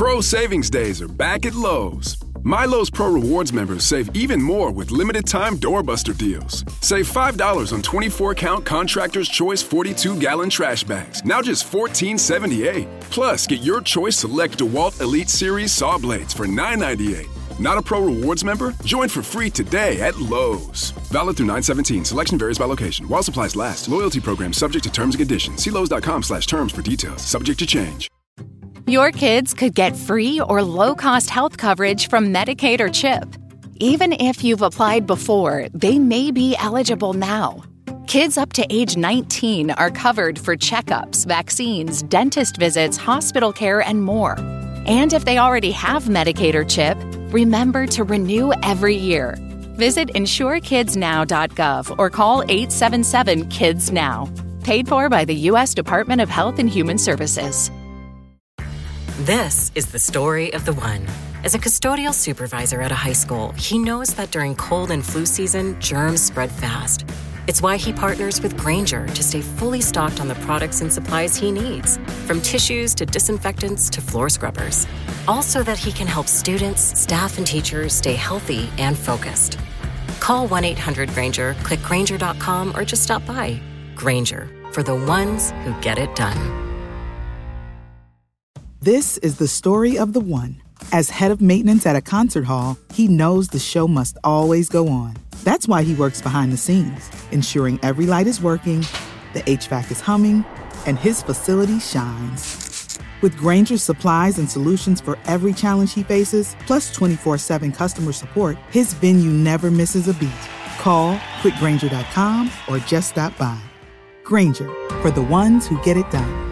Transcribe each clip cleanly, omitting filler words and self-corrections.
Pro Savings Days are back at Lowe's. My Lowe's Pro Rewards members save even more with limited-time doorbuster deals. Save $5 on 24-count Contractor's Choice 42-gallon trash bags, now just $14.78. Plus, get your choice select DeWalt Elite Series saw blades for $9.98. Not a Pro Rewards member? Join for free today at Lowe's. Valid through 9/17. Selection varies by location. While supplies last. Loyalty program subject to terms and conditions. See Lowes.com/terms for details. Subject to change. Your kids could get free or low-cost health coverage from Medicaid or CHIP. Even if you've applied before, they may be eligible now. Kids up to age 19 are covered for checkups, vaccines, dentist visits, hospital care, and more. And if they already have Medicaid or CHIP, remember to renew every year. Visit insurekidsnow.gov or call 877-KIDS-NOW. Paid for by the U.S. Department of Health and Human Services. This is the story of the one. As a custodial supervisor at a high school, he knows that during cold and flu season, germs spread fast. It's why he partners with Grainger to stay fully stocked on the products and supplies he needs, from tissues to disinfectants to floor scrubbers. All so that he can help students, staff, and teachers stay healthy and focused. Call 1-800-GRAINGER, click Grainger.com, or just stop by. Grainger, for the ones who get it done. This is the story of the one. As head of maintenance at a concert hall, he knows the show must always go on. That's why he works behind the scenes, ensuring every light is working, the HVAC is humming, and his facility shines. With Grainger's supplies and solutions for every challenge he faces, plus 24/7 customer support, his venue never misses a beat. Call quickgrainger.com or just stop by. Grainger, for the ones who get it done.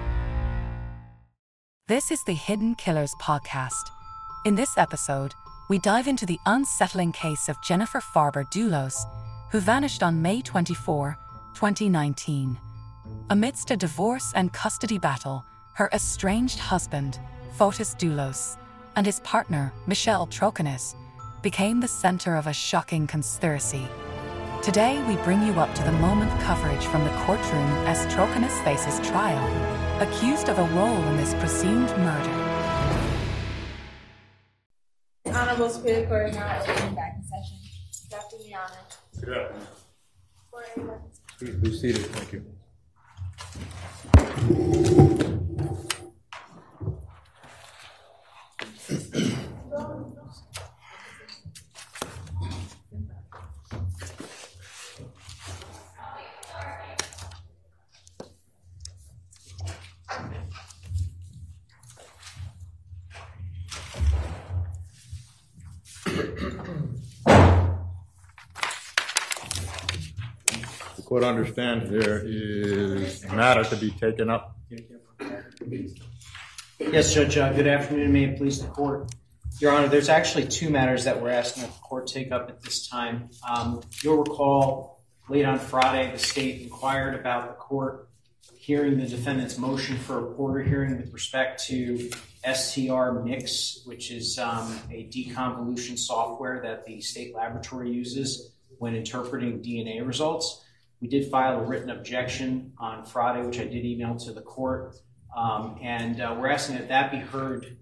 This is the Hidden Killers podcast. In this episode, we dive into the unsettling case of Jennifer Farber-Dulos, who vanished on May 24, 2019. Amidst a divorce and custody battle, her estranged husband, Fotis Dulos, and his partner, Michelle Troconis, became the center of a shocking conspiracy. Today, we bring you up to the moment coverage from the courtroom as Troconis faces trial, accused of a role in this presumed murder. The Honorable Superior Court is now open back in session. Dr. Liana. Good afternoon. Please be seated. Thank you. The court understands there is a matter to be taken up. Yes, Judge. Good afternoon. May it please the court. Your Honor, there's actually two matters that we're asking that the court take up at this time. You'll recall late on Friday, the state inquired about the court hearing the defendant's motion for a Porter hearing with respect to STR Mix, which is a deconvolution software that the state laboratory uses when interpreting DNA results. We did file a written objection on Friday, which I did email to the court, and we're asking that that be heard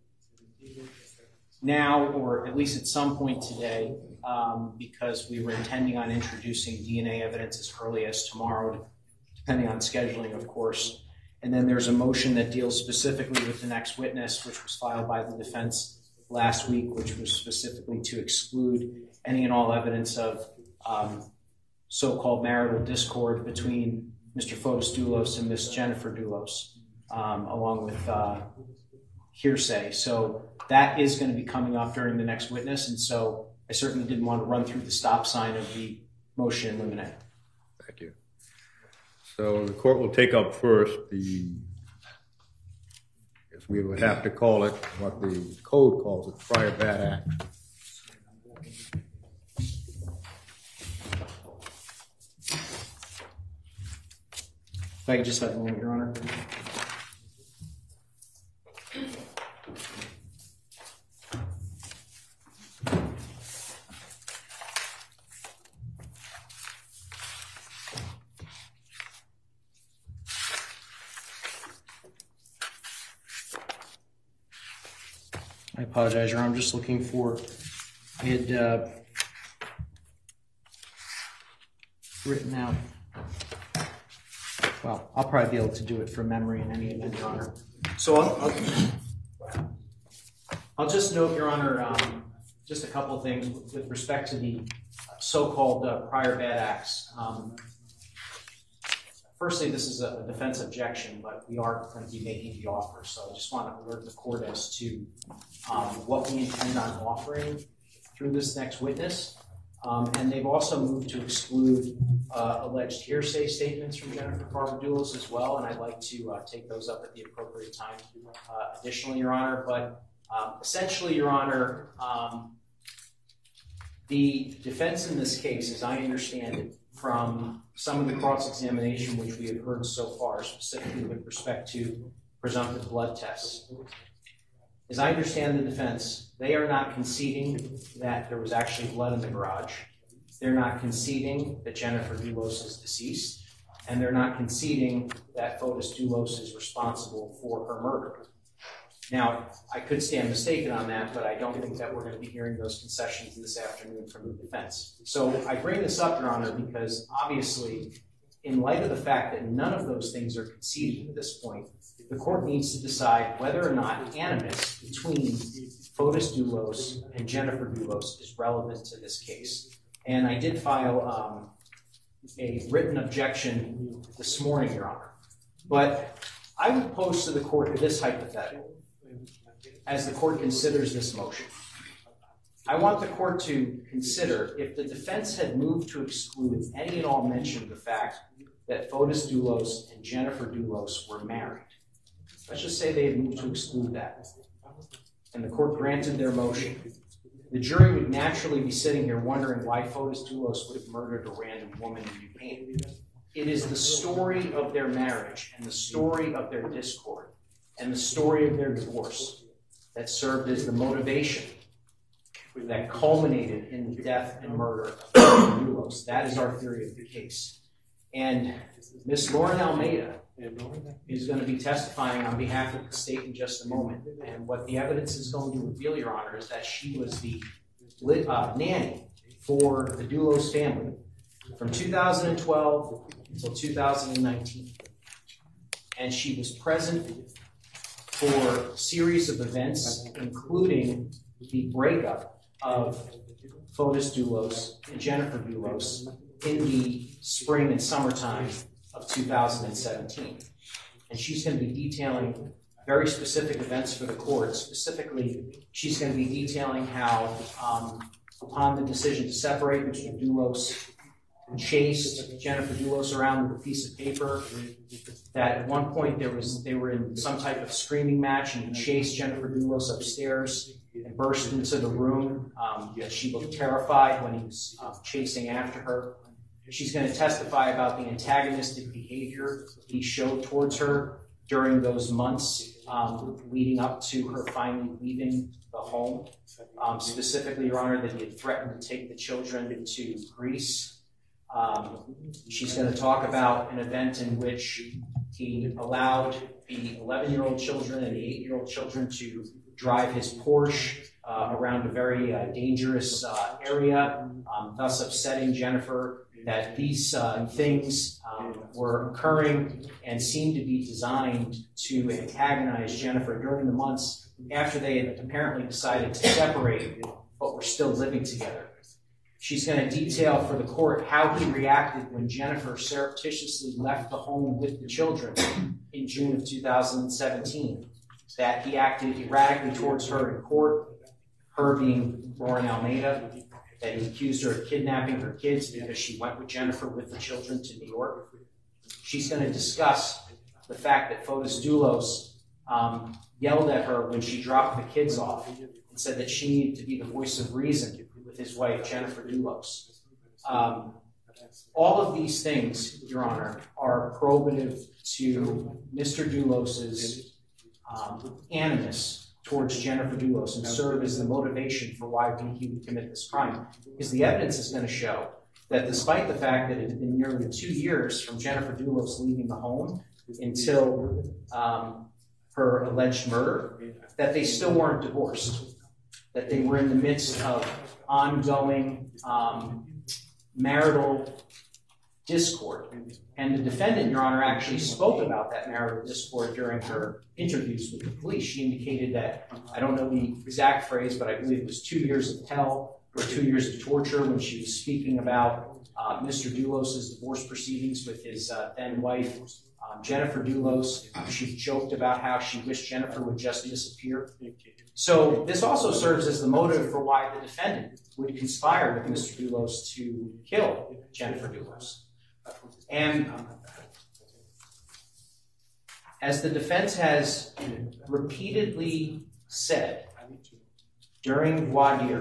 now or at least at some point today, because we were intending on introducing DNA evidence as early as tomorrow, depending on scheduling, of course. And then there's a motion that deals specifically with the next witness, which was filed by the defense last week, which was specifically to exclude any and all evidence of so-called marital discord between Mr. Fotis Dulos and Miss Jennifer Dulos, along with hearsay. So that is going to be coming up during the next witness, and so I certainly didn't want to run through the stop sign of the motion in limine. Thank you. So the court will take up first as we would have to call it, what the code calls it, prior bad act. If I could just have a moment, Your Honor. I apologize, Your Honor. I'm just looking for, I had written out, well, I'll probably be able to do it from memory in any event, Your Honor. So I'll just note, Your Honor, just a couple of things with respect to the so-called prior bad acts. Firstly, this is a defense objection, but we are going to be making the offer. So I just want to alert the court as to what we intend on offering through this next witness. And they've also moved to exclude alleged hearsay statements from Jennifer Farber-Dulos as well, and I'd like to take those up at the appropriate time additionally, Your Honor. But essentially, Your Honor, the defense in this case, as I understand it, from some of the cross-examination which we have heard so far, specifically with respect to presumptive blood tests. As I understand the defense, they are not conceding that there was actually blood in the garage. They're not conceding that Jennifer Dulos is deceased, and they're not conceding that Fotis Dulos is responsible for her murder. Now, I could stand mistaken on that, but I don't think that we're going to be hearing those concessions this afternoon from the defense. So I bring this up, Your Honor, because obviously, in light of the fact that none of those things are conceded at this point, the court needs to decide whether or not animus between Fotis Dulos and Jennifer Dulos is relevant to this case. And I did file a written objection this morning, Your Honor. But I would pose to the court this hypothetical as the court considers this motion. I want the court to consider if the defense had moved to exclude any and all mention of the fact that Fotis Dulos and Jennifer Dulos were married. Let's just say they had moved to exclude that, and the court granted their motion. The jury would naturally be sitting here wondering why Fotis Dulos would have murdered a random woman in Ukraine. It is the story of their marriage and the story of their discord and the story of their divorce that served as the motivation that culminated in the death and murder of Dulos. That is our theory of the case. And Ms. Lauren Almeida is going to be testifying on behalf of the state in just a moment. And what the evidence is going to reveal, Your Honor, is that she was the nanny for the Dulos family from 2012 until 2019. And she was present for a series of events, including the breakup of Fotis Dulos and Jennifer Dulos in the spring and summertime of 2017. And she's going to be detailing very specific events for the court. Specifically, she's going to be detailing how, upon the decision to separate, Mr. Dulos chased Jennifer Dulos around with a piece of paper, that at one point they were in some type of screaming match, and he chased Jennifer Dulos upstairs and burst into the room. That she looked terrified when he was chasing after her. She's going to testify about the antagonistic behavior he showed towards her during those months leading up to her finally leaving the home. Specifically, Your Honor, that he had threatened to take the children to Greece. She's going to talk about an event in which he allowed the 11-year-old children and the 8-year-old children to drive his Porsche around a very dangerous area, thus upsetting Jennifer. That these things were occurring and seemed to be designed to antagonize Jennifer during the months after they had apparently decided to separate but were still living together. She's going to detail for the court how he reacted when Jennifer surreptitiously left the home with the children in June of 2017. That he acted erratically towards her in court, her being Lauren Almeida, that he accused her of kidnapping her kids because she went with Jennifer with the children to New York. She's going to discuss the fact that Fotis Dulos yelled at her when she dropped the kids off and said that she needed to be the voice of reason with his wife, Jennifer Dulos. All of these things, Your Honor, are probative to Mr. Dulos's animus towards Jennifer Dulos and serve as the motivation for why he would commit this crime. Because the evidence is going to show that despite the fact that it had been nearly 2 years from Jennifer Dulos leaving the home until her alleged murder, that they still weren't divorced. that they were in the midst of ongoing marital discord. And the defendant, Your Honor, actually spoke about that marital discord during her interviews with the police. She indicated that, I don't know the exact phrase, but I believe it was 2 years of hell or 2 years of torture when she was speaking about Mr. Doulos' divorce proceedings with his then wife, Jennifer Doulos. She joked about how she wished Jennifer would just disappear. So this also serves as the motive for why the defendant would conspire with Mr. Doulos to kill Jennifer Doulos. And as the defense has repeatedly said during voir dire,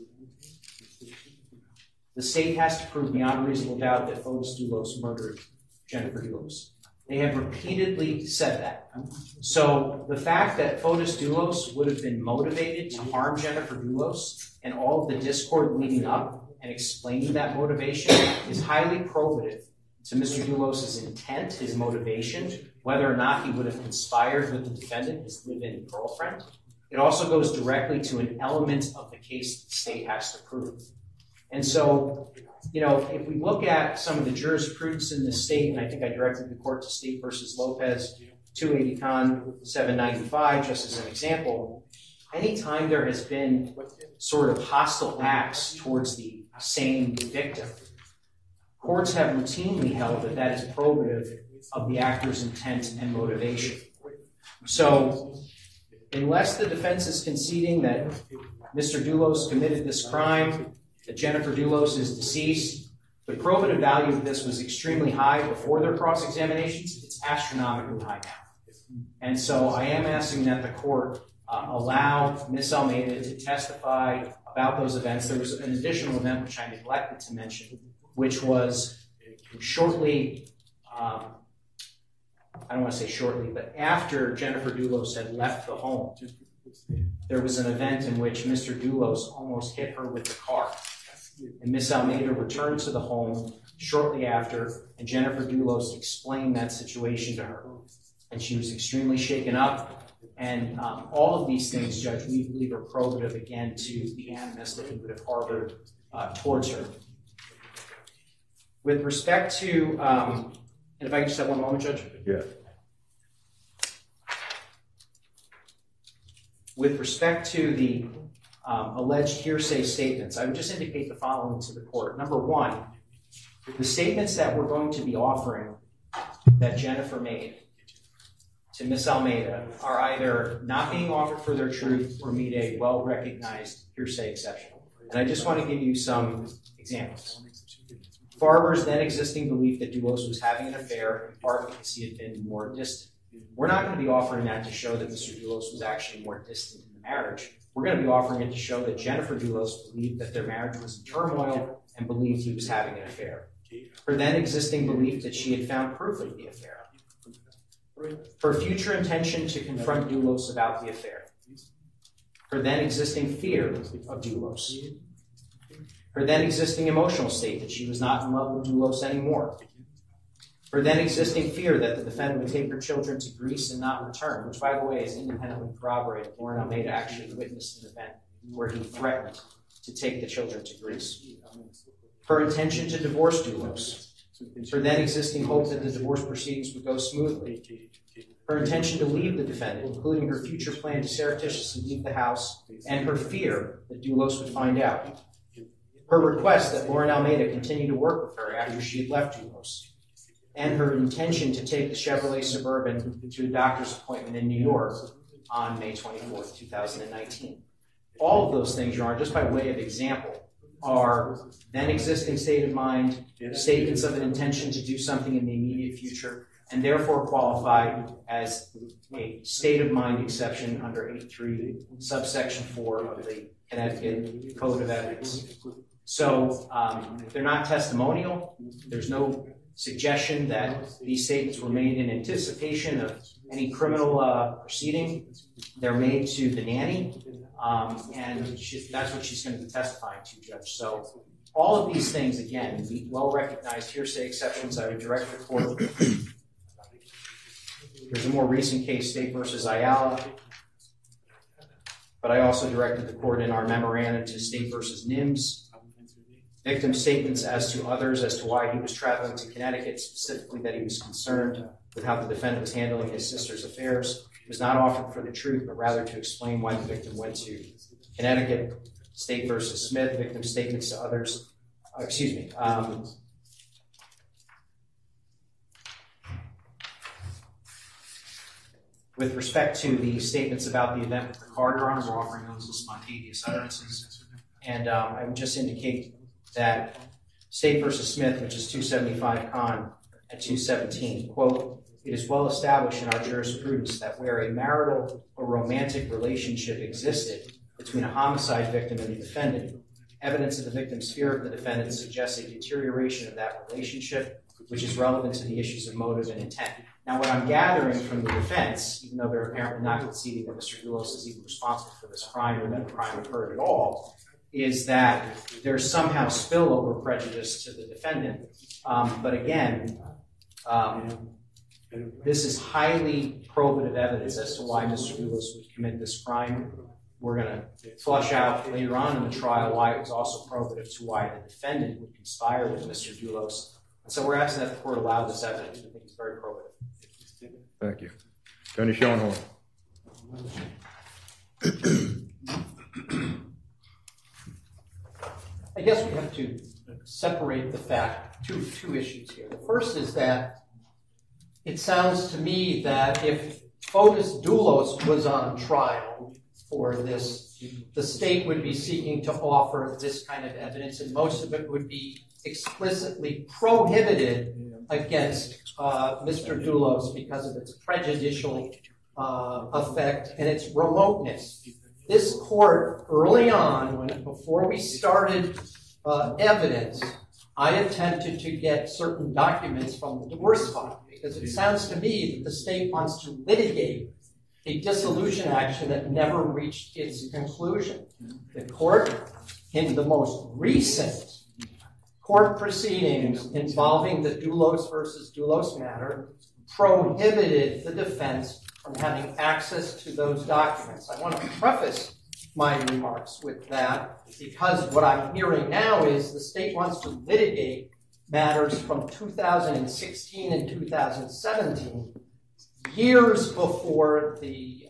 the state has to prove beyond reasonable doubt that Fotis Doulos murdered Jennifer Doulos. They have repeatedly said that. So the fact that Fotis Doulos would have been motivated to harm Jennifer Doulos and all of the discord leading up and explaining that motivation is highly probative to Mr. Doulos' intent, his motivation, whether or not he would have conspired with the defendant, his live-in girlfriend. It also goes directly to an element of the case the state has to prove. And so, if we look at some of the jurisprudence in the state, and I think I directed the court to State versus Lopez, 280 Con 795, just as an example, anytime there has been sort of hostile acts towards the same victim, courts have routinely held that that is probative of the actor's intent and motivation. So, unless the defense is conceding that Mr. Doulos committed this crime, that Jennifer Doulos is deceased, the probative value of this was extremely high before their cross-examinations. It's astronomically high now. And so I am asking that the court allow Ms. Almeida to testify about those events. There was an additional event which I neglected to mention, which was shortly, I don't want to say shortly, but after Jennifer Doulos had left the home, there was an event in which Mr. Doulos almost hit her with the car. And Ms. Almeida returned to the home shortly after, and Jennifer Doulos explained that situation to her. And she was extremely shaken up. And all of these things, Judge, we believe are probative, again, to the animus that he would have harbored towards her. With respect to, and if I can just have one moment, Judge? Yeah. With respect to the alleged hearsay statements, I would just indicate the following to the court. Number one, the statements that we're going to be offering that Jennifer made to Ms. Almeida are either not being offered for their truth or meet a well-recognized hearsay exception. And I just want to give you some examples. Farber's then existing belief that Doulos was having an affair, in part because he had been more distant. We're not going to be offering that to show that Mr. Doulos was actually more distant in the marriage. We're going to be offering it to show that Jennifer Doulos believed that their marriage was in turmoil and believed he was having an affair. Her then existing belief that she had found proof of the affair. Her future intention to confront Doulos about the affair. Her then existing fear of Doulos. Her then existing emotional state that she was not in love with Doulos anymore. Her then existing fear that the defendant would take her children to Greece and not return, which, by the way, is independently corroborated. Lauren Almeida actually witnessed an event where he threatened to take the children to Greece. Her intention to divorce Doulos. Her then existing hope that the divorce proceedings would go smoothly. Her intention to leave the defendant, including her future plan to surreptitiously leave the house, and her fear that Doulos would find out. Her request that Lauren Almeida continue to work with her after she had left Doulos. And her intention to take the Chevrolet Suburban to a doctor's appointment in New York on May 24th, 2019. All of those things, Your Honor, just by way of example, are then existing state of mind, statements of an intention to do something in the immediate future, and therefore qualify as a state of mind exception under 8.3, subsection 4 of the Connecticut Code of Ethics. So they're not testimonial. There's no suggestion that these statements were made in anticipation of any criminal proceeding. They're made to the nanny, and that's what she's going to be testifying to, Judge. So all of these things, again, well-recognized hearsay exceptions. I would direct the court. There's a more recent case, State versus Ayala. but I also directed the court in our memorandum to State versus NIMS. Victim statements as to others as to why he was traveling to Connecticut, specifically that he was concerned with how the defendant was handling his sister's affairs, was not offered for the truth, but rather to explain why the victim went to Connecticut. State versus Smith, victim statements to others. With respect to the statements about the event with the car, Your Honor, we're offering those as spontaneous utterances. And I would just indicate that State versus Smith, which is 275 Con at 217, quote, "It is well established in our jurisprudence that where a marital or romantic relationship existed between a homicide victim and the defendant, evidence of the victim's fear of the defendant suggests a deterioration of that relationship, which is relevant to the issues of motive and intent." Now, what I'm gathering from the defense, even though they're apparently not conceding that Mr. Doulos is even responsible for this crime or that the crime occurred at all, is that there's somehow spillover prejudice to the defendant. But again, this is highly probative evidence as to why Mr. Doulos would commit this crime. We're going to flush out later on in the trial why it was also probative to why the defendant would conspire with Mr. Doulos. And so we're asking that the court allow this evidence. We think it's very probative. Thank you. Attorney Schoenhorn. I guess we have to separate the fact, two issues here. The first is that it sounds to me that if Fotis Doulos was on trial for this, the state would be seeking to offer this kind of evidence, and most of it would be explicitly prohibited against Mr. Doulos because of its prejudicial effect and its remoteness. This court, early on, before we started evidence, I attempted to get certain documents from the divorce file because it sounds to me that the state wants to litigate a dissolution action that never reached its conclusion. The court, in the most recent court proceedings involving the Doulos versus Doulos matter, prohibited the defense from having access to those documents. I want to preface my remarks with that because what I'm hearing now is the state wants to litigate matters from 2016 and 2017, years before the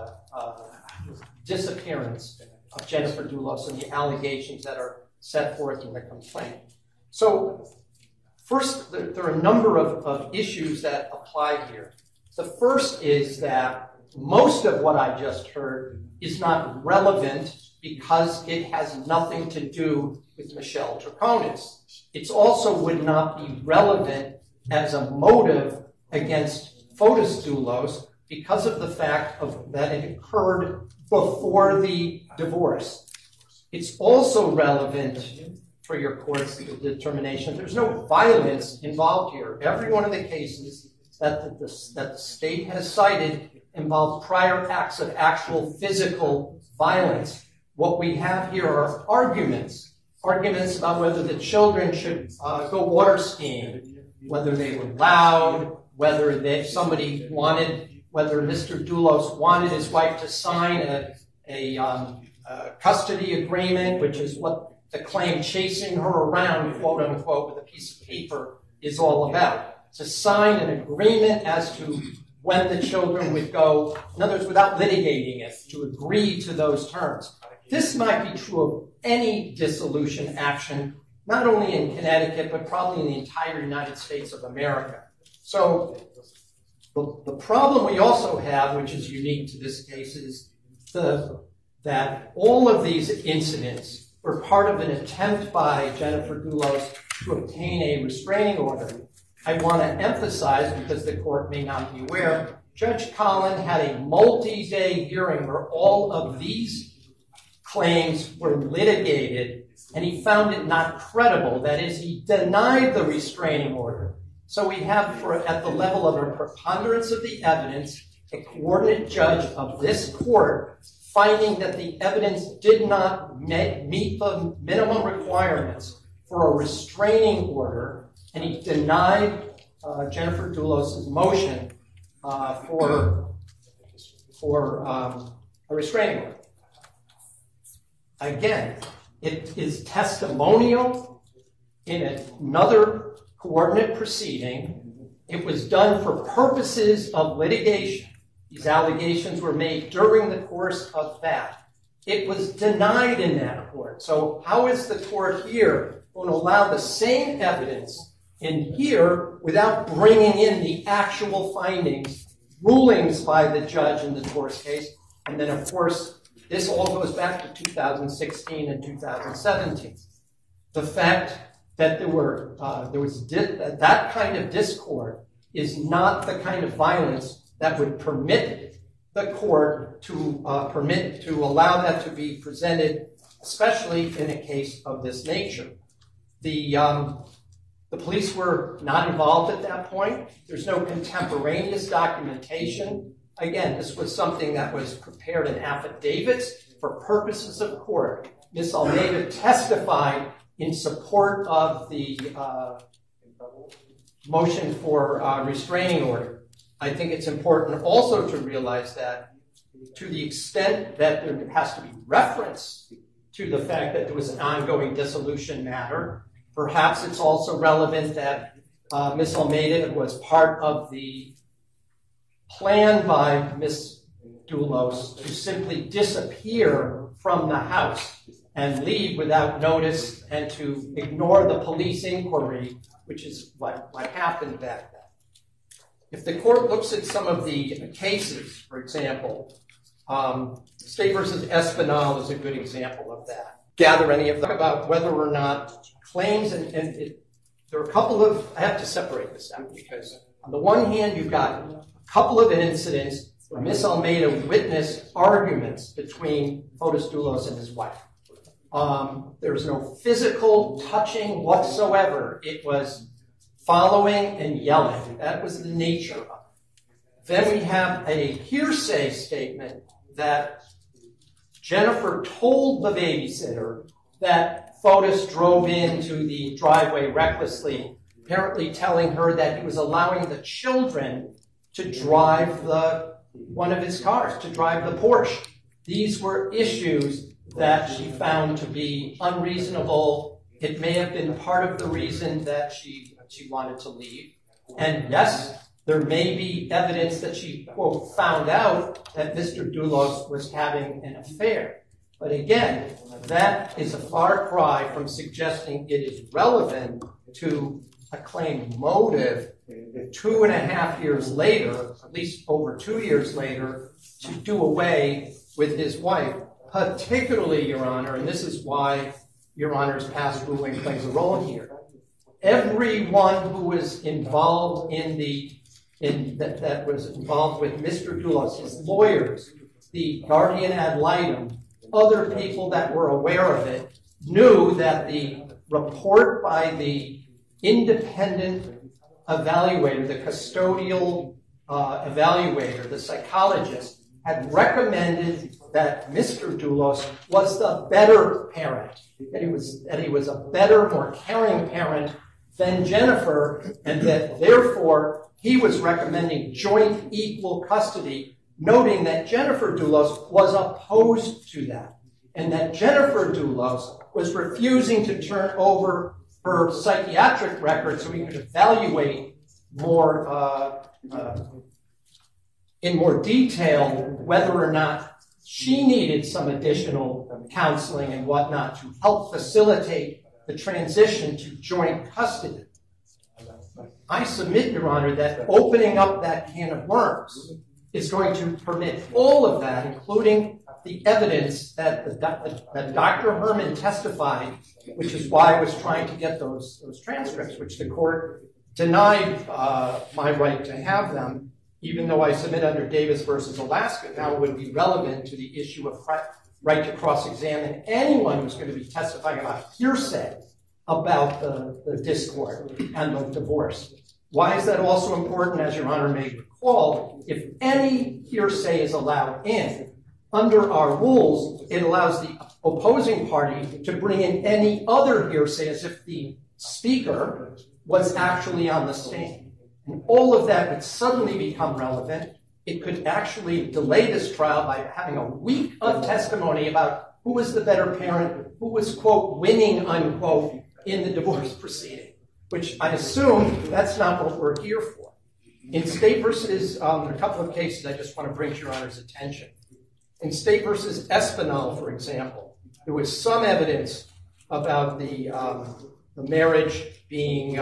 disappearance of Jennifer Doulos and the allegations that are set forth in the complaint. So first, there are a number of issues that apply here. The first is that most of what I just heard is not relevant because it has nothing to do with Michelle Troconis. It also would not be relevant as a motive against Fotis Doulos because of the fact that it occurred before the divorce. It's also relevant for your court's determination. There's no violence involved here. Every one of the cases that the state has cited involve prior acts of actual physical violence. What we have here are arguments about whether the children should go water skiing, whether they were loud, whether Mr. Doulos wanted his wife to sign a custody agreement, which is what the claim chasing her around, quote unquote, with a piece of paper is all about. To sign an agreement as to when the children would go, in other words, without litigating it, to agree to those terms. This might be true of any dissolution action, not only in Connecticut, but probably in the entire United States of America. So the problem we also have, which is unique to this case, is that all of these incidents were part of an attempt by Jennifer Doulos to obtain a restraining order. I want to emphasize, because the court may not be aware, Judge Collin had a multi-day hearing where all of these claims were litigated, and he found it not credible. That is, he denied the restraining order. So we have, at the level of a preponderance of the evidence, a coordinate judge of this court finding that the evidence did not meet the minimum requirements for a restraining order, and he denied Jennifer Doulos' motion for a restraining order. Again, it is testimonial in another coordinate proceeding. It was done for purposes of litigation. These allegations were made during the course of that. It was denied in that court. So how is the court here going to allow the same evidence in here without bringing in the actual findings, rulings by the judge in the Torres case? And then, of course, this all goes back to 2016 and 2017. The fact that there was that kind of discord is not the kind of violence that would permit the court to allow that to be presented, especially in a case of this nature. The police were not involved at that point. There's no contemporaneous documentation. Again, this was something that was prepared in affidavits for purposes of court. Ms. Almeida testified in support of the motion for restraining order. I think it's important also to realize that to the extent that there has to be reference to the fact that there was an ongoing dissolution matter, perhaps it's also relevant that Ms. Almeida was part of the plan by Ms. Doulos to simply disappear from the house and leave without notice and to ignore the police inquiry, which is what happened back then. If the court looks at some of the cases, for example, State versus Espinal is a good example of that. Gather any of them about whether or not claims, there are a couple of, I have to separate this out because on the one hand, you've got a couple of incidents where Ms. Almeida witnessed arguments between Fotis Doulos and his wife. There was no physical touching whatsoever. It was following and yelling. That was the nature of it. Then we have a hearsay statement that Jennifer told the babysitter that Fotis drove into the driveway recklessly, apparently telling her that he was allowing the children to drive one of his cars, to drive the Porsche. These were issues that she found to be unreasonable. It may have been part of the reason that she wanted to leave. And yes, there may be evidence that she, quote, found out that Mr. Doulos was having an affair. But again, that is a far cry from suggesting it is relevant to a claimed motive 2.5 years later, at least over 2 years later, to do away with his wife, particularly, Your Honor, and this is why Your Honor's past ruling plays a role here. Everyone who was involved that was involved with Mr. Doulos, his lawyers, the guardian ad litem, other people that were aware of it, knew that the report by the independent evaluator, the custodial evaluator, the psychologist, had recommended that Mr. Doulos was the better parent, that he was a better, more caring parent than Jennifer, and that therefore he was recommending joint equal custody, noting that Jennifer Doulos was opposed to that, and that Jennifer Doulos was refusing to turn over her psychiatric records so he could evaluate in more detail whether or not she needed some additional counseling and whatnot to help facilitate the transition to joint custody. I submit, Your Honor, that opening up that can of worms is going to permit all of that, including the evidence that Dr. Herman testified, which is why I was trying to get those transcripts, which the court denied my right to have them, even though I submit under Davis versus Alaska, now it would be relevant to the issue of right to cross-examine anyone who's going to be testifying about hearsay about the discord and the divorce. Why is that also important? As Your Honor may recall, if any hearsay is allowed in, under our rules, it allows the opposing party to bring in any other hearsay as if the speaker was actually on the stand. And all of that would suddenly become relevant. It could actually delay this trial by having a week of testimony about who was the better parent, who was, quote, winning, unquote, in the divorce proceeding, which I assume that's not what we're here for. In State versus, there are a couple of cases I just want to bring to Your Honor's attention. In State versus Espinal, for example, there was some evidence about the marriage being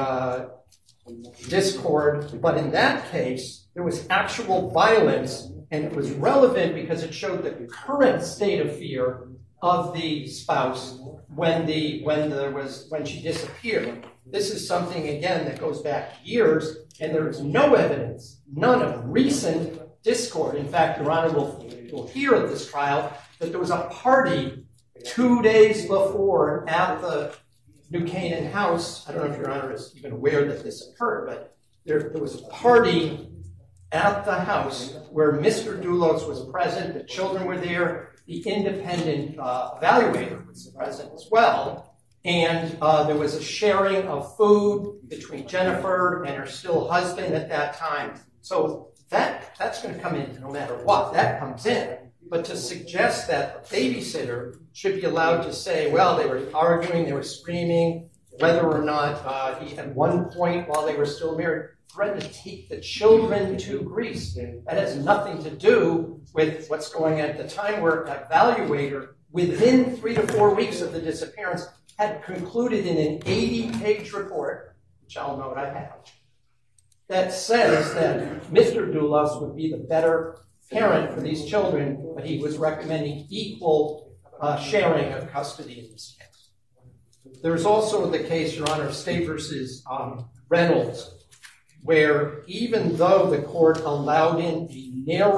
discord, but in that case, there was actual violence, and it was relevant because it showed the current state of fear of the spouse when she disappeared. This is something, again, that goes back years, and there is no evidence, none of recent discord. In fact, Your Honor will hear at this trial that there was a party 2 days before at the New Canaan house. I don't know if Your Honor is even aware that this occurred, but there was a party at the house where Mr. Doulos was present, the children were there, the independent evaluator was present as well, and there was a sharing of food between Jennifer and her still husband at that time. So that's going to come in no matter what. That comes in. But to suggest that a babysitter should be allowed to say, well, they were arguing, they were screaming, whether or not he at one point while they were still married threatened to take the children to Greece. That has nothing to do with what's going on at the time, where an evaluator, within 3 to 4 weeks of the disappearance, had concluded in an 80-page report, which I'll note I have, that says that Mr. Doulos would be the better parent for these children, but he was recommending equal sharing of custody in this case. There's also the case, Your Honor, of State versus Reynolds, where even though the court allowed in a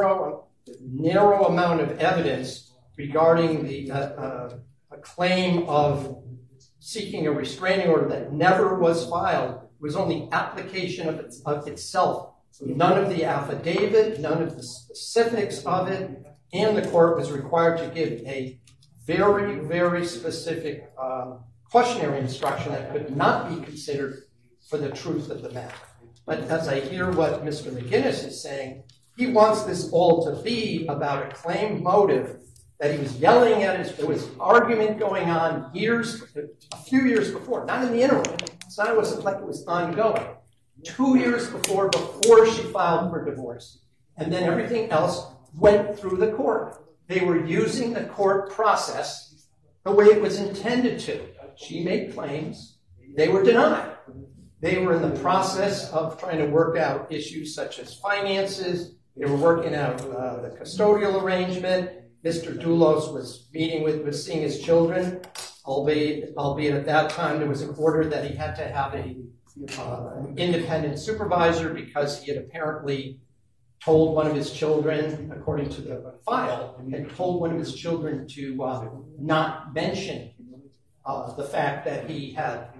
narrow amount of evidence regarding a claim of seeking a restraining order that never was filed, it was only application of itself. None of the affidavit, none of the specifics of it, and the court was required to give a very, very specific cautionary instruction that could not be considered for the truth of the matter. But as I hear what Mr. McGinnis is saying, he wants this all to be about a claimed motive that he was yelling at. There was argument going on a few years before, not in the interim. It wasn't like it was ongoing. 2 years before she filed for divorce. And then everything else went through the court. They were using the court process the way it was intended to. She made claims. They were denied. They were in the process of trying to work out issues such as finances. They were working out the custodial arrangement. Mr. Doulos was seeing his children, albeit at that time there was an order that he had to have an independent supervisor because he had apparently told one of his children, according to the file, had told one of his children to not mention the fact that he had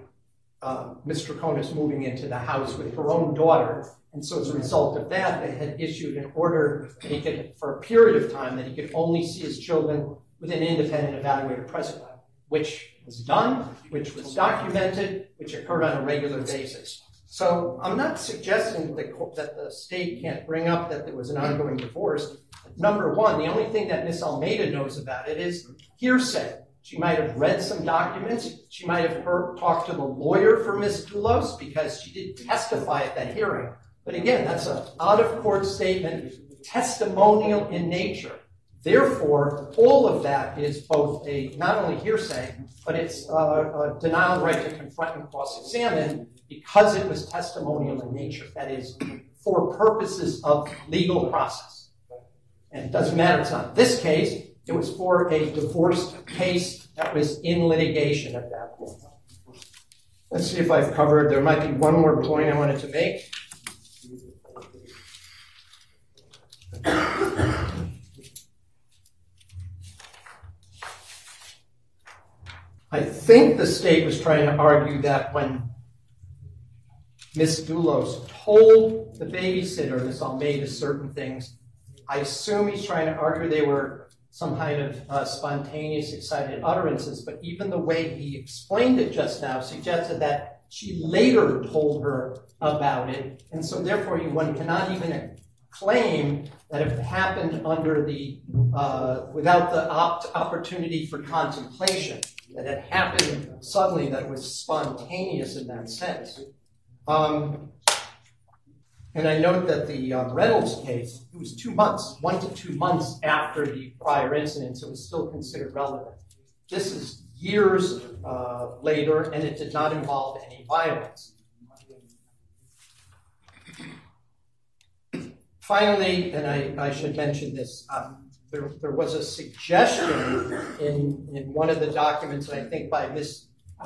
Ms. Troconis moving into the house with her own daughter. And so as a result of that, they had issued an order that he could, for a period of time, that he could only see his children with an independent evaluator present, which was done, which was documented, which occurred on a regular basis. So I'm not suggesting that the state can't bring up that there was an ongoing divorce. Number one, the only thing that Ms. Almeida knows about it is hearsay. She might have read some documents. She might have talked to the lawyer for Ms. Doulos because she did testify at that hearing. But again, that's an out-of-court statement, testimonial in nature. Therefore, all of that is both not only hearsay, but it's a denial of right to confront and cross-examine because it was testimonial in nature. That is, for purposes of legal process. And it doesn't matter, it's not this case. It was for a divorce case that was in litigation at that point. Let's see if I've covered. There might be one more point I wanted to make. I think the state was trying to argue that when Ms. Doulos told the babysitter, Ms. Almeida, certain things, I assume he's trying to argue they were some kind of spontaneous, excited utterances, but even the way he explained it just now suggested that she later told her about it, and so therefore one cannot even claim that if it happened under the, without the opportunity for contemplation, that it happened suddenly, that it was spontaneous in that sense. And I note that the Reynolds case, it was 2 months, 1 to 2 months after the prior incident, so it was still considered relevant. This is years later, and it did not involve any violence. Finally, and I should mention this, there was a suggestion in one of the documents, I think by Miss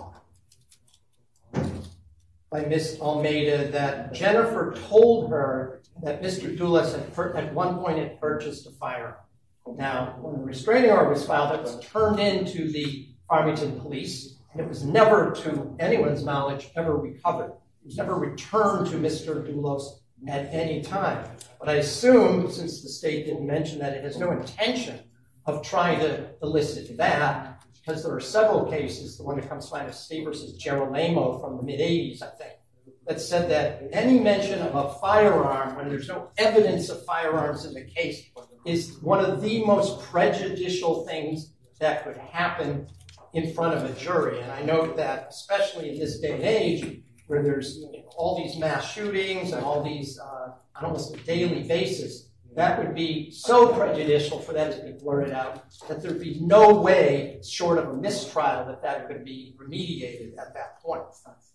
Almeida, that Jennifer told her that Mr. Doulos at one point had purchased a firearm. Now, when the restraining order was filed, it was turned into the Farmington police, and it was never, to anyone's knowledge, ever recovered. It was never returned to Mr. Doulos at any time. But I assume, since the state didn't mention that, it has no intention of trying to elicit that, because there are several cases, the one that comes to mind is State versus Gerolamo from the mid-'80s, I think, that said that any mention of a firearm when there's no evidence of firearms in the case is one of the most prejudicial things that could happen in front of a jury. And I note that, especially in this day and age, where there's all these mass shootings and all these, on almost a daily basis, that would be so prejudicial for that to be blurted out that there'd be no way, short of a mistrial, that could be remediated at that point.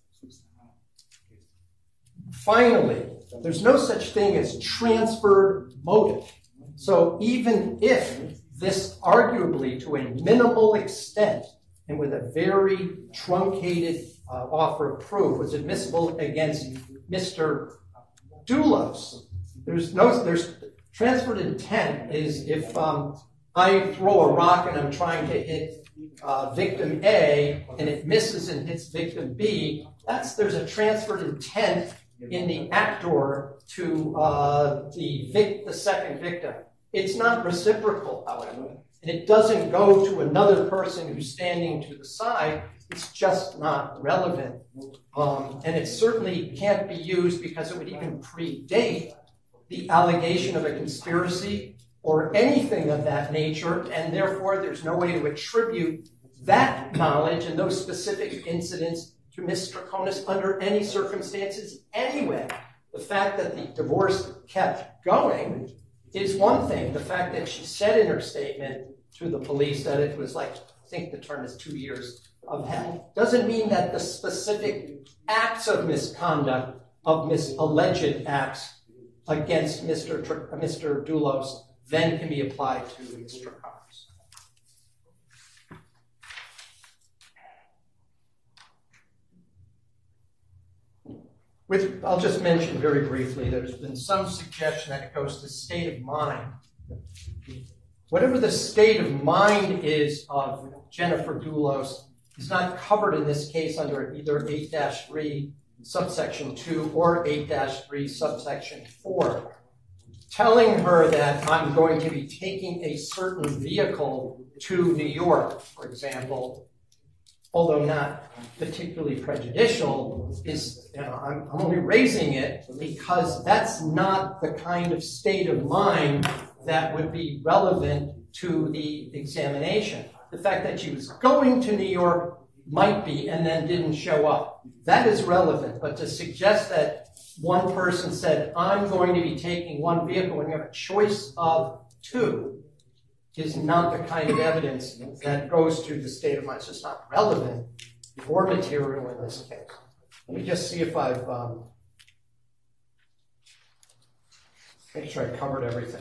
Finally, there's no such thing as transferred motive. So even if this arguably, to a minimal extent, and with a very truncated offer of proof, was admissible against Mr. Doulos, there's transferred intent is if I throw a rock and I'm trying to hit victim A and it misses and hits victim B, there's a transferred intent in the actor to the second victim. It's not reciprocal, however, and it doesn't go to another person who's standing to the side. It's just not relevant, and it certainly can't be used because it would even predate the allegation of a conspiracy or anything of that nature, and therefore there's no way to attribute that knowledge and those specific incidents to Ms. Strakonis under any circumstances anyway. The fact that the divorce kept going is one thing. The fact that she said in her statement to the police that it was like, I think the term is 2 years of hell, doesn't mean that the specific acts of misconduct, of alleged acts against Mr. Doulos then can be applied to Ms. Strakonis. I'll just mention very briefly, there's been some suggestion that it goes to state of mind. Whatever the state of mind is of Jennifer Doulos is not covered in this case under either 8-3 subsection 2 or 8-3 subsection 4. Telling her that I'm going to be taking a certain vehicle to New York, for example, although not particularly prejudicial, is, I'm only raising it because that's not the kind of state of mind that would be relevant to the examination. The fact that she was going to New York might be and then didn't show up. That is relevant, but to suggest that one person said, I'm going to be taking one vehicle when you have a choice of two is not the kind of evidence that goes to the state of mind. It's just not relevant or material in this case. Let me just see if I've make sure I covered everything.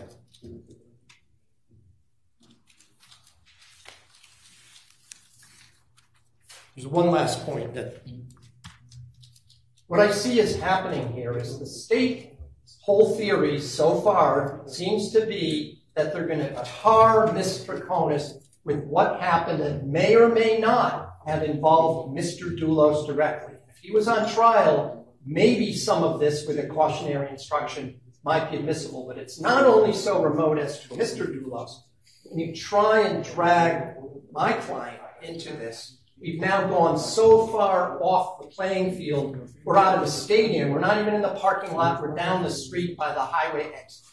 There's one last point that what I see is happening here is the state's whole theory so far seems to be that they're going to tar Ms. Strakonis with what happened that may or may not have involved Mr. Doulos directly. If he was on trial, maybe some of this with a cautionary instruction might be admissible, but it's not only so remote as to Mr. Doulos. When you try and drag my client into this, we've now gone so far off the playing field. We're out of the stadium. We're not even in the parking lot. We're down the street by the highway exit.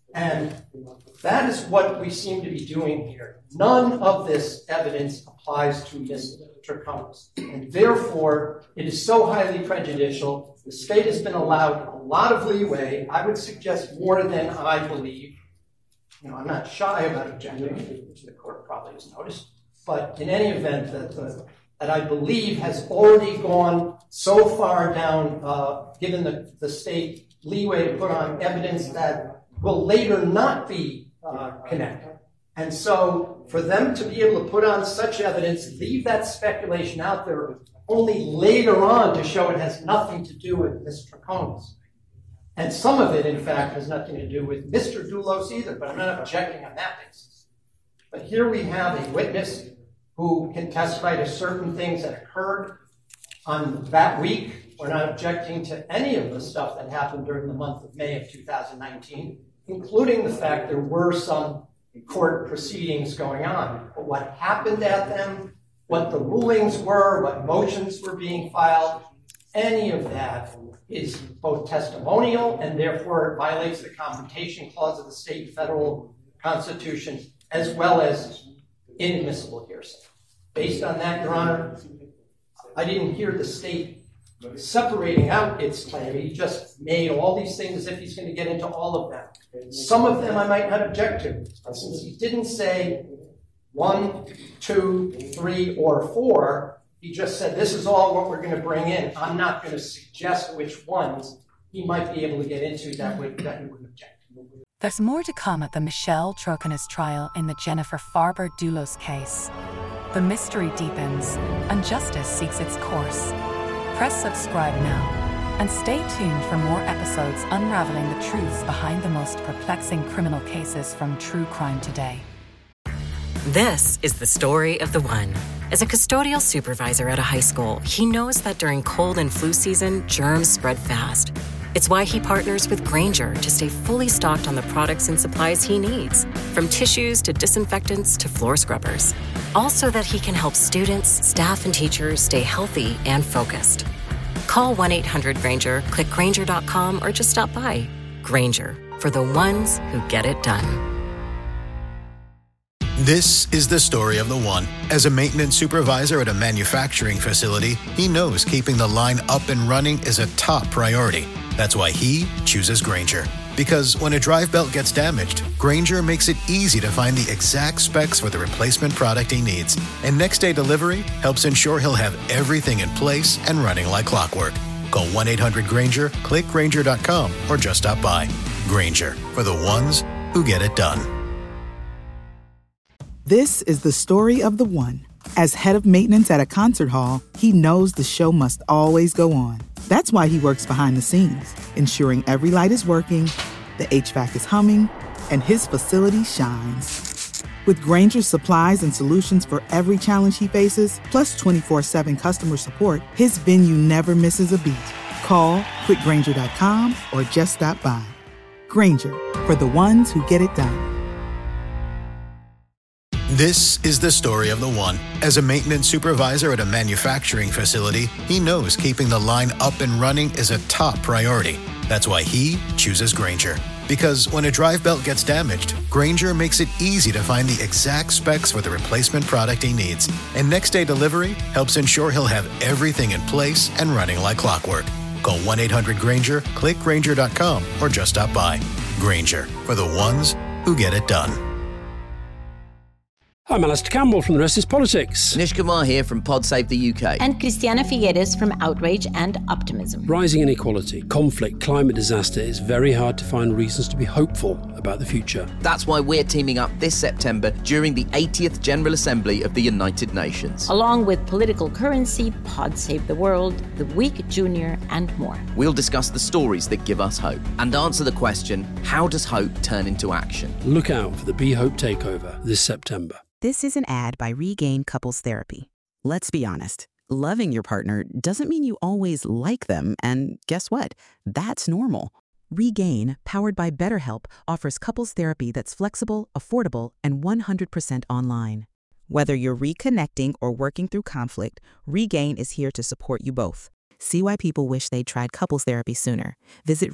And that is what we seem to be doing here. None of this evidence applies to Ms. Troconis. And therefore, it is so highly prejudicial. The state has been allowed a lot of leeway. I would suggest more than I believe. I'm not shy about objecting, which the court probably has noticed. But in any event, that I believe has already gone so far down, given the state leeway to put on evidence that will later not be connected. And so for them to be able to put on such evidence, leave that speculation out there only later on to show it has nothing to do with Ms. Troconis. And some of it, in fact, has nothing to do with Mr. Doulos either, but I'm not objecting on that basis. But here we have a witness who can testify to certain things that occurred on that week. We're not objecting to any of the stuff that happened during the month of May of 2019, including the fact there were some court proceedings going on. But what happened at them, what the rulings were, what motions were being filed, any of that is both testimonial and therefore it violates the Confrontation Clause of the state and federal constitution, as well as inadmissible hearsay. Based on that, Your Honor, I didn't hear the state separating out its claim. He just made all these things as if he's going to get into all of them. Some of them I might not object to. But since he didn't say 1, 2, 3, or 4, he just said this is all what we're going to bring in. I'm not going to suggest which ones he might be able to get into that he would object to. There's more to come at the Michelle Troconis trial in the Jennifer Farber Doulos case. The mystery deepens, and justice seeks its course. Press subscribe now, and stay tuned for more episodes unraveling the truths behind the most perplexing criminal cases from True Crime Today. This is the story of the one. As a custodial supervisor at a high school, he knows that during cold and flu season, germs spread fast. It's why he partners with Grainger to stay fully stocked on the products and supplies he needs, from tissues to disinfectants to floor scrubbers. All so that he can help students, staff, and teachers stay healthy and focused. Call 1-800-GRAINGER, click Grainger.com, or just stop by. Grainger, for the ones who get it done. This is the story of the one. As a maintenance supervisor at a manufacturing facility, he knows keeping the line up and running is a top priority. That's why he chooses Grainger. Because when a drive belt gets damaged, Grainger makes it easy to find the exact specs for the replacement product he needs. And next day delivery helps ensure he'll have everything in place and running like clockwork. Call 1-800-GRAINGER, click Grainger.com, or just stop by. Grainger, for the ones who get it done. This is the story of the one. As head of maintenance at a concert hall, he knows the show must always go on. That's why he works behind the scenes, ensuring every light is working, the HVAC is humming, and his facility shines. With Grainger's supplies and solutions for every challenge he faces, plus 24/7 customer support, his venue never misses a beat. Call quickgrainger.com or just stop by. Grainger, for the ones who get it done. This is the story of the one. As a maintenance supervisor at a manufacturing facility, he knows keeping the line up and running is a top priority. That's why he chooses Grainger. Because when a drive belt gets damaged, Grainger makes it easy to find the exact specs for the replacement product he needs. And next day delivery helps ensure he'll have everything in place and running like clockwork. Call 1-800-GRAINGER, click Grainger.com, or just stop by. Grainger, for the ones who get it done. I'm Alistair Campbell from The Rest is Politics. Nish Kumar here from Pod Save the UK. And Christiana Figueres from Outrage and Optimism. Rising inequality, conflict, climate disaster, it's very hard to find reasons to be hopeful about the future. That's why we're teaming up this September during the 80th General Assembly of the United Nations. Along with Political Currency, Pod Save the World, The Week Junior, and more. We'll discuss the stories that give us hope and answer the question, how does hope turn into action? Look out for the Be Hope Takeover this September. This is an ad by Regain Couples Therapy. Let's be honest, loving your partner doesn't mean you always like them, and guess what? That's normal. Regain, powered by BetterHelp, offers couples therapy that's flexible, affordable, and 100% online. Whether you're reconnecting or working through conflict, Regain is here to support you both. See why people wish they'd tried couples therapy sooner. Visit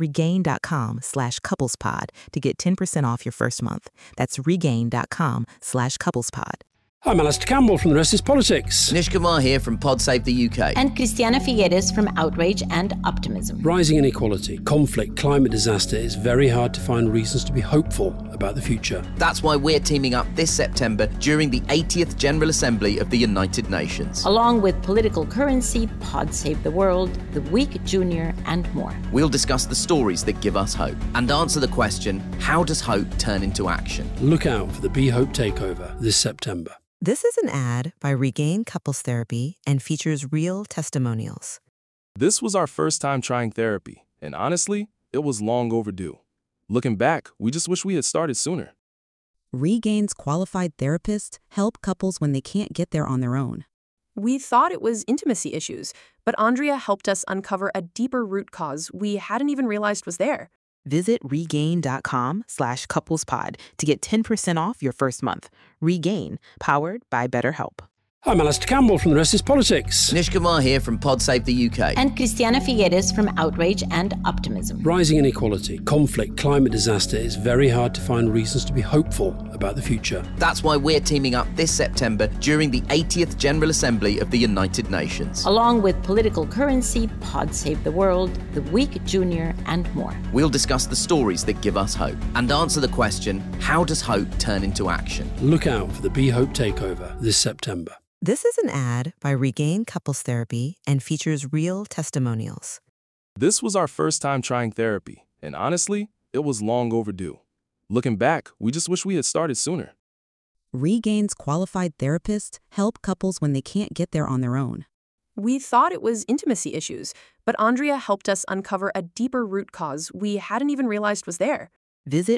regain.com/couplespod to get 10% off your first month. That's regain.com/couplespod. I'm Alastair Campbell from The Rest is Politics. Nish Kumar here from Pod Save the UK. And Christiana Figueres from Outrage and Optimism. Rising inequality, conflict, climate disaster, it's very hard to find reasons to be hopeful about the future. That's why we're teaming up this September during the 80th General Assembly of the United Nations. Along with Political Currency, Pod Save the World, The Week Junior, and more. We'll discuss the stories that give us hope and answer the question, how does hope turn into action? Look out for the Be Hope Takeover this September. This is an ad by Regain Couples Therapy and features real testimonials. This was our first time trying therapy, and honestly, it was long overdue. Looking back, we just wish we had started sooner. Regain's qualified therapists help couples when they can't get there on their own. We thought it was intimacy issues, but Andrea helped us uncover a deeper root cause we hadn't even realized was there. Visit regain.com/couplespod to get 10% off your first month. Regain, powered by BetterHelp. I'm Alastair Campbell from The Rest is Politics. Nish Kumar here from Pod Save the UK. And Christiana Figueres from Outrage and Optimism. Rising inequality, conflict, climate disaster, it's very hard to find reasons to be hopeful about the future. That's why we're teaming up this September during the 80th General Assembly of the United Nations. Along with Political Currency, Pod Save the World, The Week Junior, and more. We'll discuss the stories that give us hope and answer the question, how does hope turn into action? Look out for the Be Hope Takeover this September. This is an ad by Regain Couples Therapy and features real testimonials. This was our first time trying therapy, and honestly, it was long overdue. Looking back, we just wish we had started sooner. Regain's qualified therapists help couples when they can't get there on their own. We thought it was intimacy issues, but Andrea helped us uncover a deeper root cause we hadn't even realized was there. Visit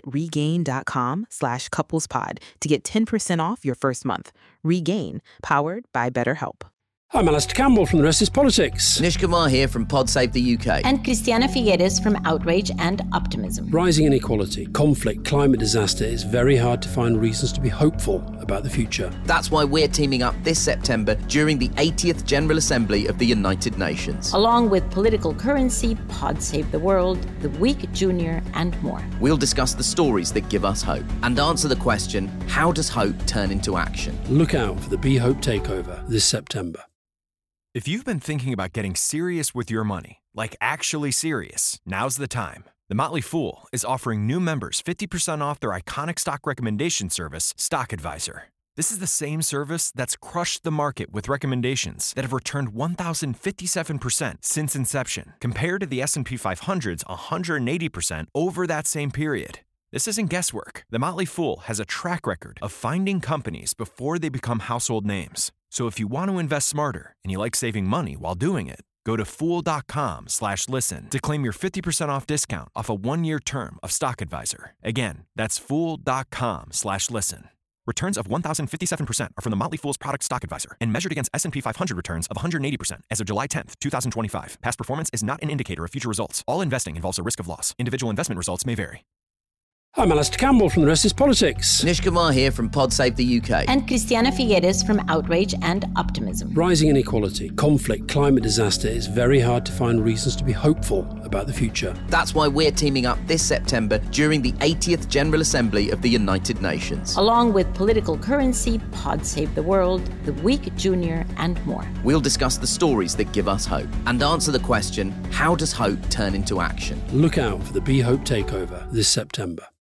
regain.com/couplespod to get 10% off your first month. Regain, powered by BetterHelp. I'm Alastair Campbell from The Rest is Politics. Nish Kumar here from Pod Save the UK. And Christiana Figueres from Outrage and Optimism. Rising inequality, conflict, climate disaster, it's very hard to find reasons to be hopeful about the future. That's why we're teaming up this September during the 80th General Assembly of the United Nations. Along with Political Currency, Pod Save the World, The Week Junior, and more. We'll discuss the stories that give us hope and answer the question, how does hope turn into action? Look out for the Be Hope Takeover this September. If you've been thinking about getting serious with your money, like actually serious, now's the time. The Motley Fool is offering new members 50% off their iconic stock recommendation service, Stock Advisor. This is the same service that's crushed the market with recommendations that have returned 1,057% since inception, compared to the S&P 500's 180% over that same period. This isn't guesswork. The Motley Fool has a track record of finding companies before they become household names. So if you want to invest smarter and you like saving money while doing it, go to Fool.com/listen to claim your 50% off discount off a 1-year term of Stock Advisor. Again, that's Fool.com/listen. Returns of 1,057% are from the Motley Fool's product Stock Advisor and measured against S&P 500 returns of 180% as of July 10th, 2025. Past performance is not an indicator of future results. All investing involves a risk of loss. Individual investment results may vary. I'm Alastair Campbell from The Rest is Politics. Nish Kumar here from Pod Save the UK. And Christiana Figueres from Outrage and Optimism. Rising inequality, conflict, climate disaster, it's very hard to find reasons to be hopeful about the future. That's why we're teaming up this September during the 80th General Assembly of the United Nations. Along with Political Currency, Pod Save the World, The Week Junior, and more. We'll discuss the stories that give us hope and answer the question, how does hope turn into action? Look out for the Be Hope Takeover this September.